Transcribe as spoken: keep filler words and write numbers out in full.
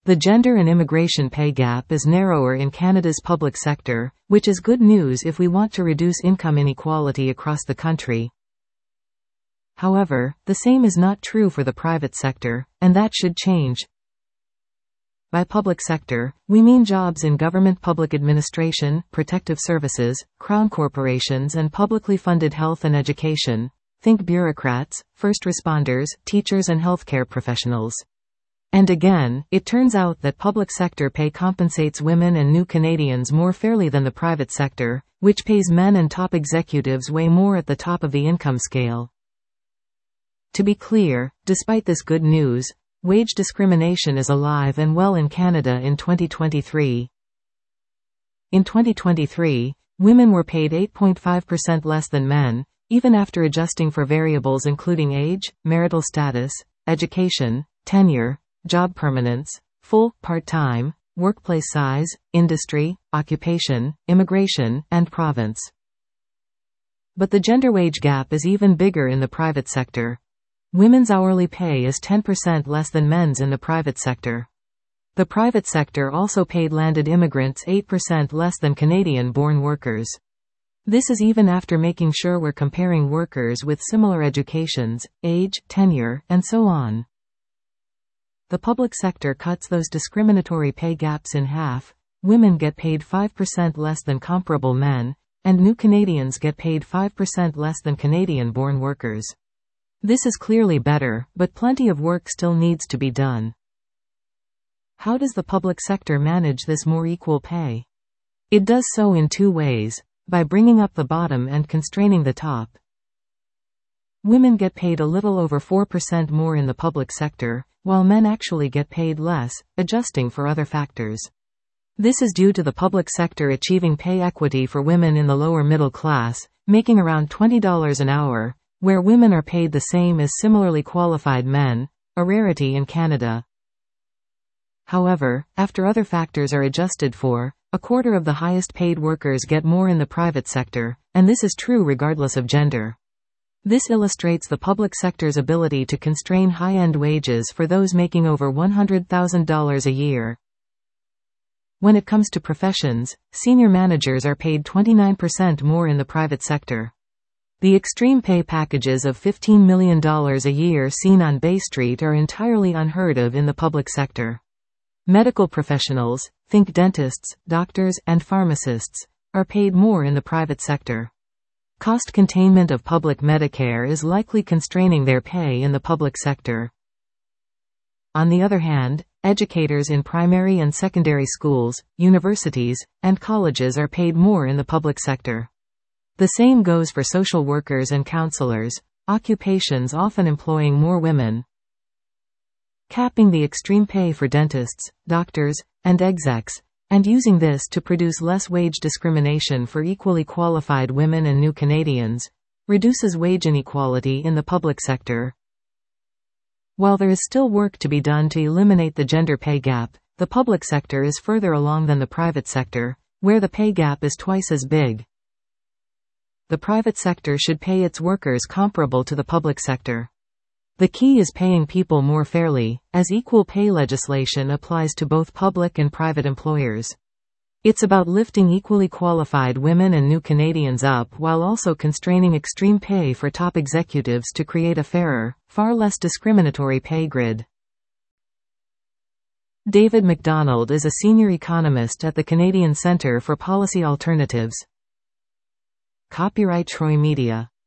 The gender and immigration pay gap is narrower in Canada's public sector, which is good news if we want to reduce income inequality across the country. However, the same is not true for the private sector, and that should change. By public sector, we mean jobs in government public administration, protective services, crown corporations and publicly funded health and education. Think bureaucrats, first responders, teachers and healthcare professionals. And again, it turns out that public sector pay compensates women and new Canadians more fairly than the private sector, which pays men and top executives way more at the top of the income scale. To be clear, despite this good news, wage discrimination is alive and well in Canada in twenty twenty-three. In twenty twenty-three, women were paid eight point five percent less than men, even after adjusting for variables including age, marital status, education, tenure, job permanence, full, part-time, workplace size, industry, occupation, immigration, and province. But the gender wage gap is even bigger in the private sector. Women's hourly pay is ten percent less than men's in the private sector. The private sector also paid landed immigrants eight percent less than Canadian-born workers. This is even after making sure we're comparing workers with similar educations, age, tenure, and so on. The public sector cuts those discriminatory pay gaps in half. Women get paid five percent less than comparable men, and new Canadians get paid five percent less than Canadian-born workers. This is clearly better, but plenty of work still needs to be done. How does the public sector manage this more equal pay? It does so in two ways, by bringing up the bottom and constraining the top. Women get paid a little over four percent more in the public sector, while men actually get paid less, adjusting for other factors. This is due to the public sector achieving pay equity for women in the lower middle class, making around twenty dollars an hour, where women are paid the same as similarly qualified men, a rarity in Canada. However, after other factors are adjusted for, a quarter of the highest paid workers get more in the private sector, and this is true regardless of gender. This illustrates the public sector's ability to constrain high-end wages for those making over one hundred thousand dollars a year. When it comes to professions, senior managers are paid twenty-nine percent more in the private sector. The extreme pay packages of fifteen million dollars a year seen on Bay Street are entirely unheard of in the public sector. Medical professionals, think dentists, doctors, and pharmacists, are paid more in the private sector. Cost containment of public Medicare is likely constraining their pay in the public sector. On the other hand, educators in primary and secondary schools, universities, and colleges are paid more in the public sector. The same goes for social workers and counselors, occupations often employing more women. Capping the extreme pay for dentists, doctors, and execs, and using this to produce less wage discrimination for equally qualified women and new Canadians, reduces wage inequality in the public sector. While there is still work to be done to eliminate the gender pay gap, the public sector is further along than the private sector, where the pay gap is twice as big. The private sector should pay its workers comparable to the public sector. The key is paying people more fairly, as equal pay legislation applies to both public and private employers. It's about lifting equally qualified women and new Canadians up while also constraining extreme pay for top executives to create a fairer, far less discriminatory pay grid. David MacDonald is a senior economist at the Canadian Centre for Policy Alternatives. Copyright Troy Media.